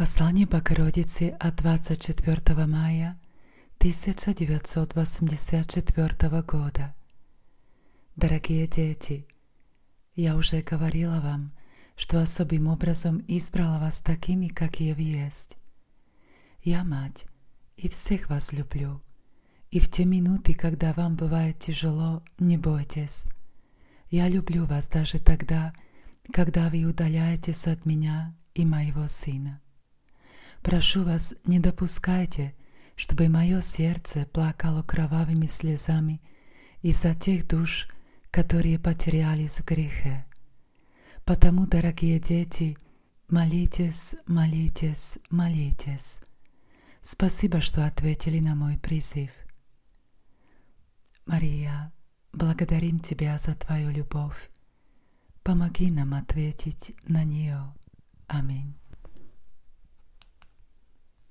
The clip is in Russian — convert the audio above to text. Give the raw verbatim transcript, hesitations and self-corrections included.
Послание Богородицы от двадцать четвёртого мая тысяча девятьсот восемьдесят четвёртого года. Дорогие дети, я уже говорила вам, что особым образом избрала вас такими, какие вы есть. Я мать, и всех вас люблю. И в те минуты, когда вам бывает тяжело, не бойтесь. Я люблю вас даже тогда, когда вы удаляетесь от меня и моего сына. Прошу вас, не допускайте, чтобы мое сердце плакало кровавыми слезами из-за тех душ, которые потерялись в грехе. Потому, дорогие дети, молитесь, молитесь, молитесь. Спасибо, что ответили на мой призыв. Мария, благодарим Тебя за Твою любовь. Помоги нам ответить на нее. Аминь.